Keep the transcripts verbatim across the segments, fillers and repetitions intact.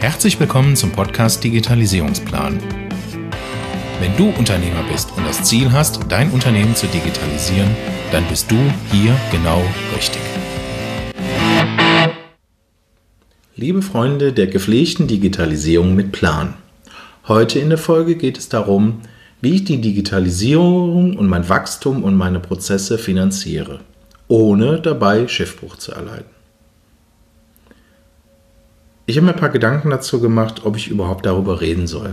Herzlich willkommen zum Podcast Digitalisierungsplan. Wenn du Unternehmer bist und das Ziel hast, dein Unternehmen zu digitalisieren, dann bist du hier genau richtig. Liebe Freunde der gepflegten Digitalisierung mit Plan. Heute in der Folge geht es darum, wie ich die Digitalisierung und mein Wachstum und meine Prozesse finanziere, ohne dabei Schiffbruch zu erleiden. Ich habe mir ein paar Gedanken dazu gemacht, ob ich überhaupt darüber reden soll.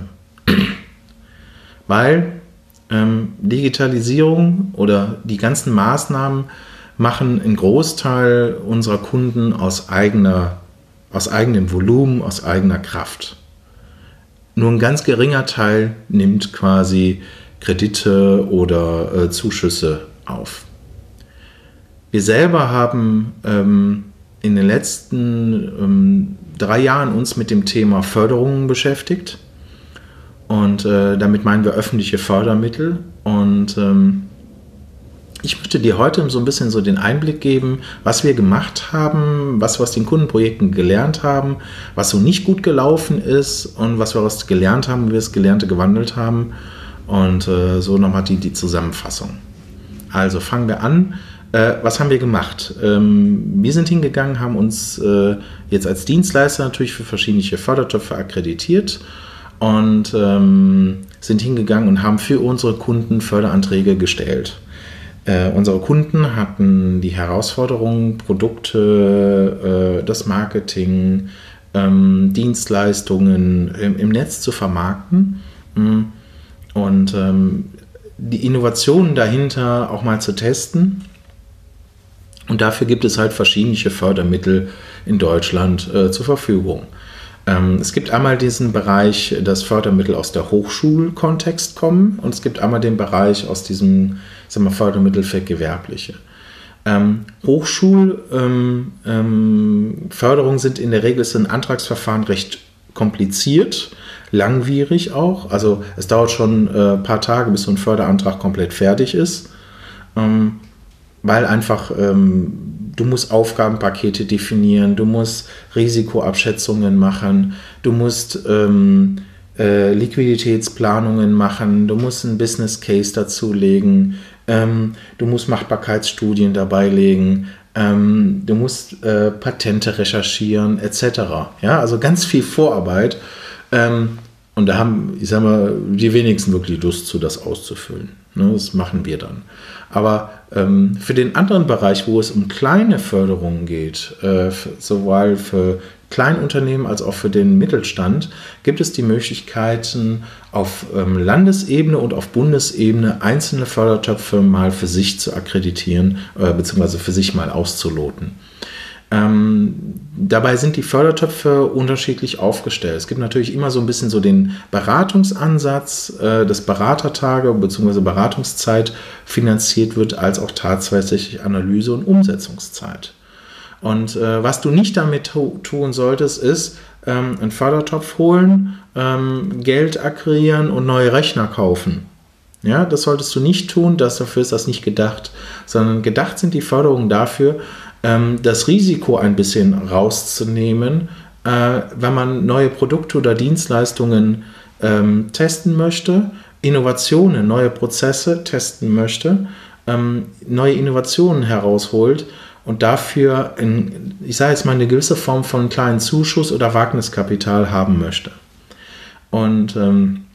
Weil ähm, Digitalisierung oder die ganzen Maßnahmen machen einen Großteil unserer Kunden aus, eigener, aus eigenem Volumen, aus eigener Kraft. Nur ein ganz geringer Teil nimmt quasi Kredite oder äh, Zuschüsse auf. Wir selber haben ähm, in den letzten ähm, drei Jahren uns mit dem Thema Förderungen beschäftigt. Und äh, damit meinen wir öffentliche Fördermittel. Und ähm, ich möchte dir heute so ein bisschen so den Einblick geben, was wir gemacht haben, was wir aus den Kundenprojekten gelernt haben, was so nicht gut gelaufen ist und was wir daraus gelernt haben, wie wir das Gelernte gewandelt haben. Und äh, so nochmal die, die Zusammenfassung. Also fangen wir an. Äh, was haben wir gemacht? Ähm, wir sind hingegangen, haben uns äh, jetzt als Dienstleister natürlich für verschiedene Fördertöpfe akkreditiert und ähm, sind hingegangen und haben für unsere Kunden Förderanträge gestellt. Äh, unsere Kunden hatten die Herausforderung, Produkte, äh, das Marketing, ähm, Dienstleistungen im, im Netz zu vermarkten und ähm, die Innovationen dahinter auch mal zu testen. Und dafür gibt es halt verschiedene Fördermittel in Deutschland äh, zur Verfügung. Ähm, es gibt einmal diesen Bereich, dass Fördermittel aus der Hochschulkontext kommen, und es gibt einmal den Bereich aus diesem, ich sag mal, Fördermittel für Gewerbliche. Ähm, Hochschulförderungen ähm, ähm, sind in der Regel ist ein Antragsverfahren recht kompliziert, langwierig auch. Also es dauert schon ein äh, paar Tage, bis so ein Förderantrag komplett fertig ist. Ähm, Weil einfach ähm, du musst Aufgabenpakete definieren, du musst Risikoabschätzungen machen, du musst ähm, äh, Liquiditätsplanungen machen, du musst einen Business Case dazulegen, ähm, du musst Machbarkeitsstudien dabei legen, ähm, du musst äh, Patente recherchieren et cetera. Ja, also ganz viel Vorarbeit. Ähm, und da haben, ich sag mal, die wenigsten wirklich Lust zu, das auszufüllen. Ne, das machen wir dann. Aber ähm, für den anderen Bereich, wo es um kleine Förderungen geht, äh, sowohl für Kleinunternehmen als auch für den Mittelstand, gibt es die Möglichkeiten, auf ähm, Landesebene und auf Bundesebene einzelne Fördertöpfe mal für sich zu akkreditieren, äh, beziehungsweise für sich mal auszuloten. Ähm, dabei sind die Fördertöpfe unterschiedlich aufgestellt. Es gibt natürlich immer so ein bisschen so den Beratungsansatz, äh, dass Beratertage bzw. Beratungszeit finanziert wird, als auch tatsächlich Analyse- und Umsetzungszeit. Und äh, was du nicht damit tu- tun solltest, ist ähm, einen Fördertopf holen, ähm, Geld akquirieren und neue Rechner kaufen. Ja, das solltest du nicht tun, das, dafür ist das nicht gedacht, sondern gedacht sind die Förderungen dafür, das Risiko ein bisschen rauszunehmen, äh, wenn man neue Produkte oder Dienstleistungen ähm, testen möchte, Innovationen, neue Prozesse testen möchte, ähm, neue Innovationen herausholt und dafür, in, ich sage jetzt mal, eine gewisse Form von kleinen Zuschuss oder Wagniskapital haben möchte. Und ähm,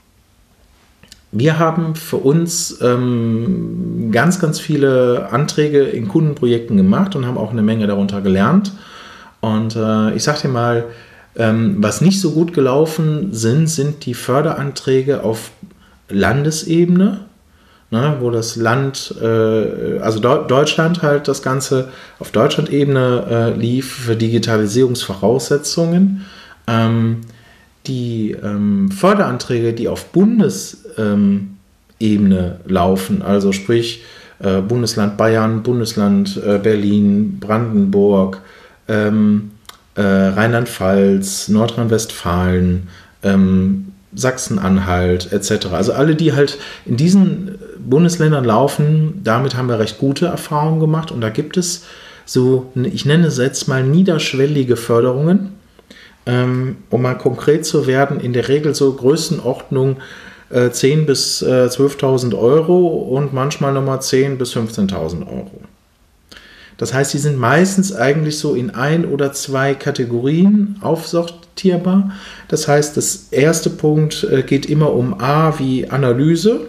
wir haben für uns ähm, ganz, ganz viele Anträge in Kundenprojekten gemacht und haben auch eine Menge darunter gelernt. Und äh, ich sage dir mal, ähm, was nicht so gut gelaufen sind, sind die Förderanträge auf Landesebene, ne, wo das Land, äh, also De- Deutschland halt das Ganze auf Deutschlandebene äh, lief für Digitalisierungsvoraussetzungen. Ähm, Die ähm, Förderanträge, die auf Bundesebene ähm, laufen, also sprich äh, Bundesland Bayern, Bundesland äh, Berlin, Brandenburg, ähm, äh, Rheinland-Pfalz, Nordrhein-Westfalen, ähm, Sachsen-Anhalt et cetera. Also alle, die halt in diesen Bundesländern laufen, damit haben wir recht gute Erfahrungen gemacht. Und da gibt es so, ich nenne es jetzt mal niederschwellige Förderungen, ähm, um mal konkret zu werden, in der Regel so Größenordnung äh, zehntausend bis äh, zwölftausend Euro und manchmal nochmal zehntausend bis fünfzehntausend Euro. Das heißt, die sind meistens eigentlich so in ein oder zwei Kategorien aufsortierbar. Das heißt, das erste Punkt äh, geht immer um A wie Analyse.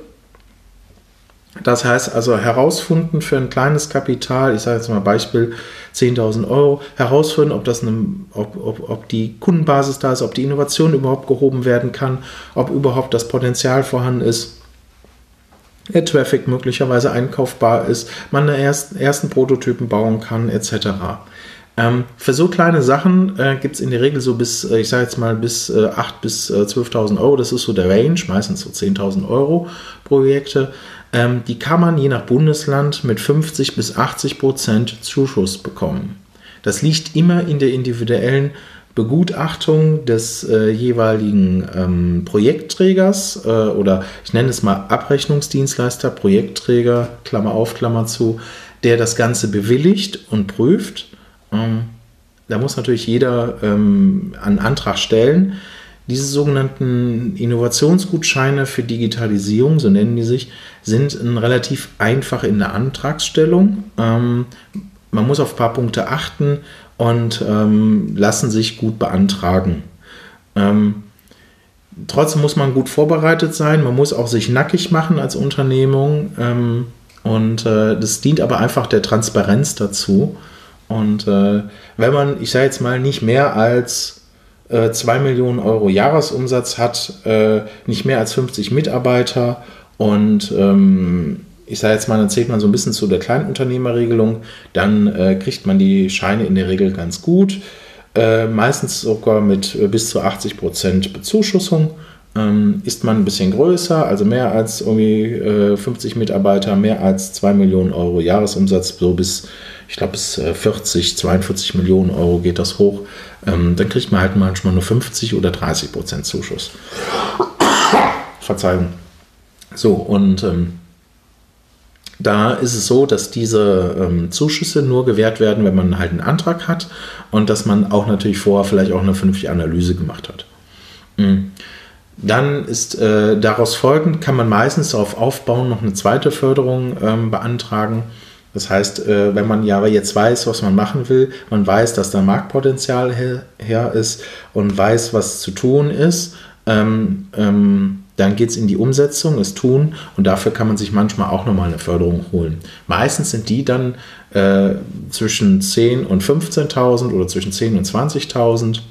Das heißt also herausfinden für ein kleines Kapital, ich sage jetzt mal Beispiel zehntausend Euro, herausfinden, ob, das eine, ob, ob, ob die Kundenbasis da ist, ob die Innovation überhaupt gehoben werden kann, ob überhaupt das Potenzial vorhanden ist, der Traffic möglicherweise einkaufbar ist, man eine ersten, ersten Prototypen bauen kann, et cetera. Ähm, für so kleine Sachen äh, gibt es in der Regel so bis, äh, ich sage jetzt mal, bis äh, achttausend bis äh, zwölftausend Euro, das ist so der Range, meistens so zehntausend Euro Projekte. Ähm, die kann man je nach Bundesland mit fünfzig bis achtzig Prozent Zuschuss bekommen. Das liegt immer in der individuellen Begutachtung des äh, jeweiligen ähm, Projektträgers äh, oder ich nenne es mal Abrechnungsdienstleister, Projektträger, Klammer auf, Klammer zu, der das Ganze bewilligt und prüft. Ähm, da muss natürlich jeder ähm, einen Antrag stellen. Diese sogenannten Innovationsgutscheine für Digitalisierung, so nennen die sich, sind ein relativ einfach in der Antragsstellung. Ähm, man muss auf ein paar Punkte achten und ähm, lassen sich gut beantragen. Ähm, trotzdem muss man gut vorbereitet sein, man muss auch sich nackig machen als Unternehmung ähm, und äh, das dient aber einfach der Transparenz dazu. Und äh, wenn man, ich sage jetzt mal, nicht mehr als äh, zwei Millionen Euro Jahresumsatz hat, äh, nicht mehr als fünfzig Mitarbeiter und ähm, ich sage jetzt mal, dann zählt man so ein bisschen zu der Kleinunternehmerregelung, dann äh, kriegt man die Scheine in der Regel ganz gut, äh, meistens sogar mit äh, bis zu achtzig Prozent Bezuschussung. Ähm, ist man ein bisschen größer, also mehr als irgendwie äh, fünfzig Mitarbeiter, mehr als zwei Millionen Euro Jahresumsatz, so bis, ich glaube, bis äh, vierzig, zweiundvierzig Millionen Euro geht das hoch, ähm, dann kriegt man halt manchmal nur fünfzig oder dreißig Prozent Zuschuss. Verzeihung. So, und ähm, da ist es so, dass diese ähm, Zuschüsse nur gewährt werden, wenn man halt einen Antrag hat und dass man auch natürlich vorher vielleicht auch eine vernünftige Analyse gemacht hat. Mhm. Dann ist äh, daraus folgend, kann man meistens darauf aufbauen, noch eine zweite Förderung ähm, beantragen. Das heißt, äh, wenn man ja jetzt weiß, was man machen will, man weiß, dass da Marktpotenzial her, her ist und weiß, was zu tun ist, ähm, ähm, dann geht es in die Umsetzung, das Tun und dafür kann man sich manchmal auch nochmal eine Förderung holen. Meistens sind die dann äh, zwischen zehntausend und fünfzehntausend oder zwischen zehntausend und zwanzigtausend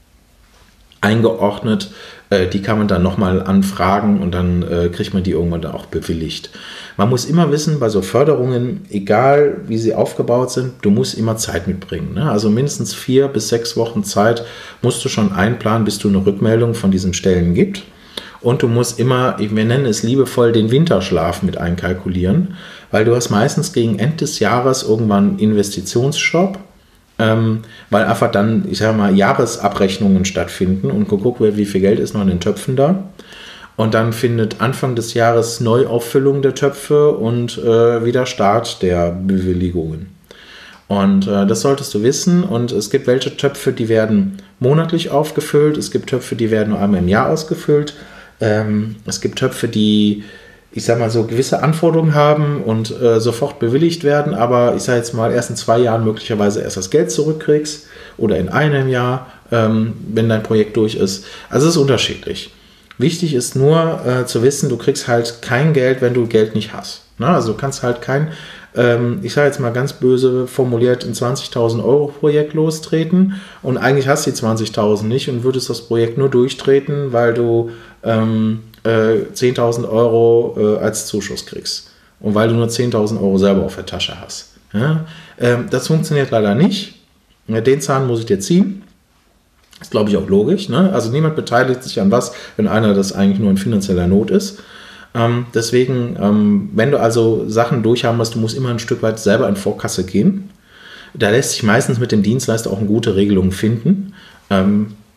eingeordnet. Äh, die kann man dann nochmal anfragen und dann äh, kriegt man die irgendwann dann auch bewilligt. Man muss immer wissen, bei so Förderungen, egal wie sie aufgebaut sind, du musst immer Zeit mitbringen. Ne? Also mindestens vier bis sechs Wochen Zeit musst du schon einplanen, bis du eine Rückmeldung von diesen Stellen gibt. Und du musst immer, wir nennen es liebevoll, den Winterschlaf mit einkalkulieren, weil du hast meistens gegen Ende des Jahres irgendwann einen Investitionsstopp, ähm, weil einfach dann, ich sage mal, Jahresabrechnungen stattfinden und geguckt wird, wie viel Geld ist noch in den Töpfen da. Und dann findet Anfang des Jahres Neuauffüllung der Töpfe und äh, wieder Start der Bewilligungen. Und äh, das solltest du wissen. Und es gibt welche Töpfe, die werden monatlich aufgefüllt. Es gibt Töpfe, die werden nur einmal im Jahr ausgefüllt. Ähm, es gibt Töpfe, die, ich sag mal so, gewisse Anforderungen haben und äh, sofort bewilligt werden, aber ich sage jetzt mal, erst in zwei Jahren möglicherweise erst das Geld zurückkriegst oder in einem Jahr, ähm, wenn dein Projekt durch ist. Also es ist unterschiedlich. Wichtig ist nur äh, zu wissen, du kriegst halt kein Geld, wenn du Geld nicht hast. Ne? Also du kannst halt kein, ähm, ich sage jetzt mal ganz böse formuliert, ein zwanzigtausend Euro Projekt lostreten und eigentlich hast du die zwanzigtausend nicht und würdest das Projekt nur durchtreten, weil du ähm, äh, zehntausend Euro äh, als Zuschuss kriegst und weil du nur zehntausend Euro selber auf der Tasche hast. Ja? Ähm, das funktioniert leider nicht. Ja, den Zahn muss ich dir ziehen. Das glaube ich auch logisch. Ne? Also niemand beteiligt sich an was, wenn einer das eigentlich nur in finanzieller Not ist. Ähm, deswegen, ähm, wenn du also Sachen durchhaben musst, du musst immer ein Stück weit selber in Vorkasse gehen. Da lässt sich meistens mit dem Dienstleister auch eine gute Regelung finden. Ähm,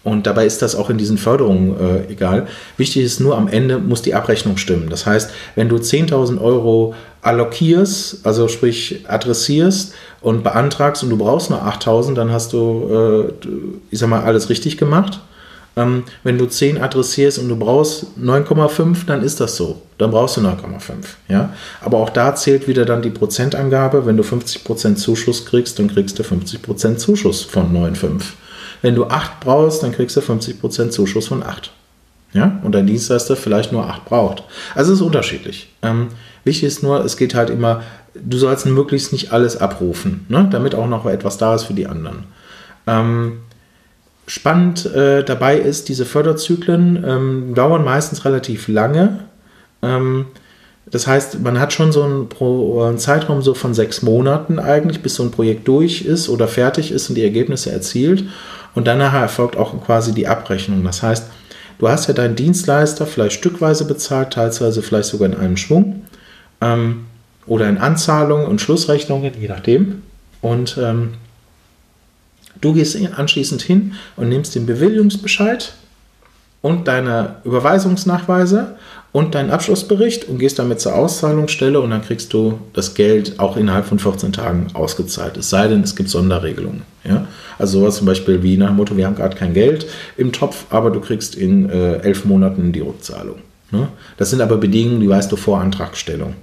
Und dabei ist das auch in diesen Förderungen äh, egal. Wichtig ist nur, am Ende muss die Abrechnung stimmen. Das heißt, wenn du zehntausend Euro allokierst, also sprich adressierst und beantragst und du brauchst nur achttausend, dann hast du, äh, ich sag mal, alles richtig gemacht. Ähm, wenn du zehn adressierst und du brauchst neun Komma fünf, dann ist das so. Dann brauchst du neun Komma fünf. Ja? Aber auch da zählt wieder dann die Prozentangabe. Wenn du fünfzig Prozent Zuschuss kriegst, dann kriegst du fünfzig Prozent Zuschuss von neun Komma fünf. Wenn du acht brauchst, dann kriegst du fünfzig Prozent Zuschuss von acht. Ja? Und dein Dienstleister vielleicht nur acht braucht. Also es ist unterschiedlich. Ähm, wichtig ist nur, es geht halt immer, du sollst möglichst nicht alles abrufen, ne? Damit auch noch etwas da ist für die anderen. Ähm, spannend äh, dabei ist, diese Förderzyklen ähm, dauern meistens relativ lange. Ähm, das heißt, man hat schon so einen, Pro, einen Zeitraum so von sechs Monaten eigentlich, bis so ein Projekt durch ist oder fertig ist und die Ergebnisse erzielt. Und danach erfolgt auch quasi die Abrechnung. Das heißt, du hast ja deinen Dienstleister vielleicht stückweise bezahlt, teilweise vielleicht sogar in einem Schwung ähm, oder in Anzahlungen und Schlussrechnungen, je nachdem. Und ähm, du gehst anschließend hin und nimmst den Bewilligungsbescheid und deine Überweisungsnachweise und deinen Abschlussbericht und gehst damit zur Auszahlungsstelle und dann kriegst du das Geld auch innerhalb von vierzehn Tagen ausgezahlt. Es sei denn, es gibt Sonderregelungen. Ja? Also sowas zum Beispiel wie nach dem Motto, wir haben gerade kein Geld im Topf, aber du kriegst in äh, elf Monaten die Rückzahlung. Ne? Das sind aber Bedingungen, die weißt du vor Antragstellung.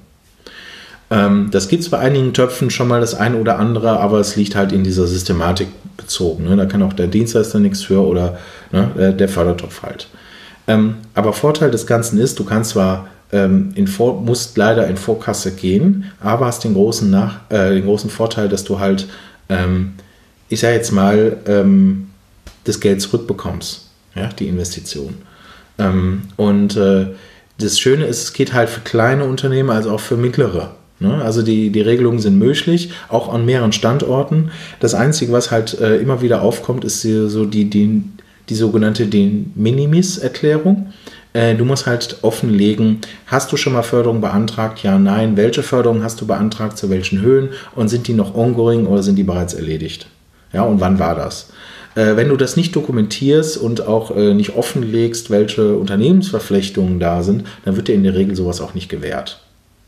Ähm, das gibt es bei einigen Töpfen schon mal das eine oder andere, aber es liegt halt in dieser Systematik bezogen. Ne? Da kann auch der Dienstleister nichts für oder ne, der Fördertopf halt. Ähm, aber Vorteil des Ganzen ist, du kannst zwar ähm, in Vor- musst leider in Vorkasse gehen, aber hast den großen, Nach- äh, den großen Vorteil, dass du halt, ähm, ich sage jetzt mal, ähm, das Geld zurückbekommst, ja, die Investition. Ähm, und äh, das Schöne ist, es geht halt für kleine Unternehmen, also auch für mittlere. Ne? Also die, die Regelungen sind möglich, auch an mehreren Standorten. Das Einzige, was halt äh, immer wieder aufkommt, ist die, so die, die die sogenannte De Minimis-Erklärung. Äh, du musst halt offenlegen, hast du schon mal Förderung beantragt? Ja, nein. Welche Förderung hast du beantragt? Zu welchen Höhen? Und sind die noch ongoing oder sind die bereits erledigt? Ja, und wann war das? Äh, wenn du das nicht dokumentierst und auch äh, nicht offenlegst, welche Unternehmensverflechtungen da sind, dann wird dir in der Regel sowas auch nicht gewährt.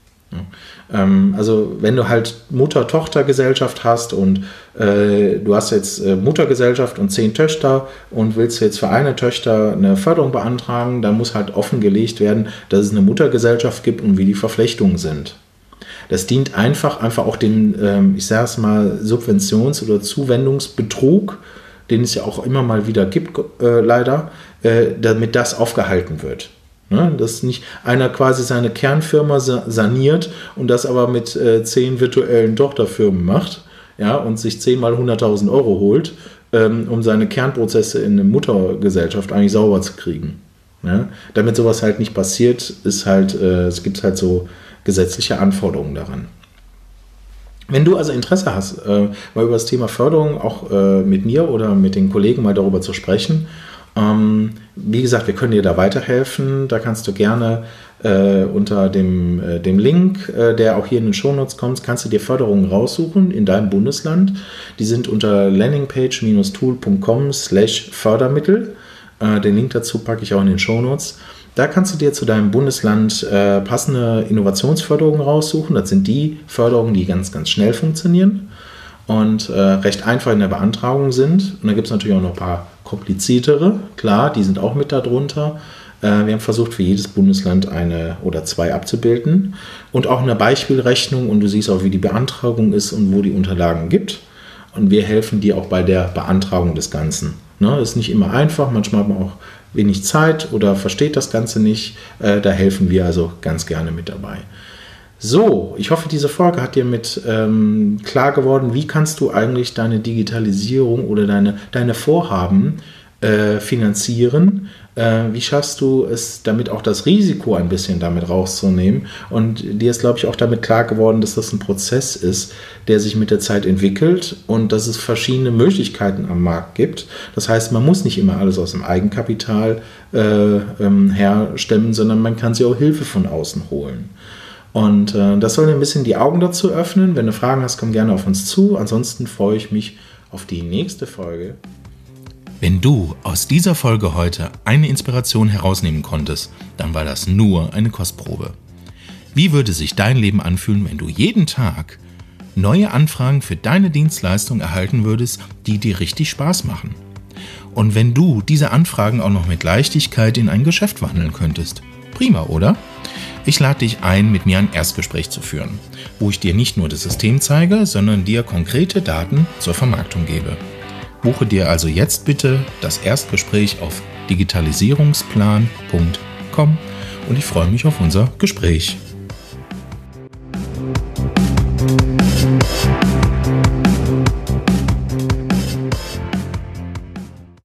Ja. Ähm, also wenn du halt Mutter-Tochter-Gesellschaft hast und äh, du hast jetzt äh, Muttergesellschaft und zehn Töchter und willst jetzt für eine Tochter eine Förderung beantragen, dann muss halt offengelegt werden, dass es eine Muttergesellschaft gibt und wie die Verflechtungen sind. Das dient einfach, einfach auch dem, ähm, ich sage es mal, Subventions- oder Zuwendungsbetrug, den es ja auch immer mal wieder gibt, äh, leider, äh, damit das aufgehalten wird. Ne? Dass nicht einer quasi seine Kernfirma saniert und das aber mit äh, zehn virtuellen Tochterfirmen macht, ja, und sich zehnmal hunderttausend Euro holt, ähm, um seine Kernprozesse in eine Muttergesellschaft eigentlich sauber zu kriegen. Ja? Damit sowas halt nicht passiert, ist halt, äh, es gibt halt so gesetzliche Anforderungen daran. Wenn du also Interesse hast, äh, mal über das Thema Förderung auch äh, mit mir oder mit den Kollegen mal darüber zu sprechen, ähm, wie gesagt, wir können dir da weiterhelfen. Da kannst du gerne äh, unter dem, äh, dem Link, äh, der auch hier in den Shownotes kommt, kannst du dir Förderungen raussuchen in deinem Bundesland. Die sind unter landingpage tool punkt com slash Fördermittel. Äh, den Link dazu packe ich auch in den Shownotes. Da kannst du dir zu deinem Bundesland äh, passende Innovationsförderungen raussuchen. Das sind die Förderungen, die ganz, ganz schnell funktionieren und äh, recht einfach in der Beantragung sind. Und da gibt es natürlich auch noch ein paar kompliziertere, klar, die sind auch mit darunter. Äh, wir haben versucht, für jedes Bundesland eine oder zwei abzubilden und auch eine Beispielrechnung und du siehst auch, wie die Beantragung ist und wo die Unterlagen gibt. Und wir helfen dir auch bei der Beantragung des Ganzen. Ne, ist nicht immer einfach, manchmal hat man auch wenig Zeit oder versteht das Ganze nicht. Äh, da helfen wir also ganz gerne mit dabei. So, ich hoffe, diese Folge hat dir mit ähm, klar geworden, wie kannst du eigentlich deine Digitalisierung oder deine, deine Vorhaben äh, finanzieren. Äh, wie schaffst du es, damit auch das Risiko ein bisschen damit rauszunehmen? Und dir ist, glaube ich, auch damit klar geworden, dass das ein Prozess ist, der sich mit der Zeit entwickelt und dass es verschiedene Möglichkeiten am Markt gibt. Das heißt, man muss nicht immer alles aus dem Eigenkapital äh, ähm, herstemmen, sondern man kann sich auch Hilfe von außen holen. Und äh, das soll dir ein bisschen die Augen dazu öffnen. Wenn du Fragen hast, komm gerne auf uns zu. Ansonsten freue ich mich auf die nächste Folge. Wenn du aus dieser Folge heute eine Inspiration herausnehmen konntest, dann war das nur eine Kostprobe. Wie würde sich dein Leben anfühlen, wenn du jeden Tag neue Anfragen für deine Dienstleistung erhalten würdest, die dir richtig Spaß machen? Und wenn du diese Anfragen auch noch mit Leichtigkeit in ein Geschäft wandeln könntest? Prima, oder? Ich lade dich ein, mit mir ein Erstgespräch zu führen, wo ich dir nicht nur das System zeige, sondern dir konkrete Daten zur Vermarktung gebe. Buche dir also jetzt bitte das Erstgespräch auf digitalisierungsplan punkt com und ich freue mich auf unser Gespräch.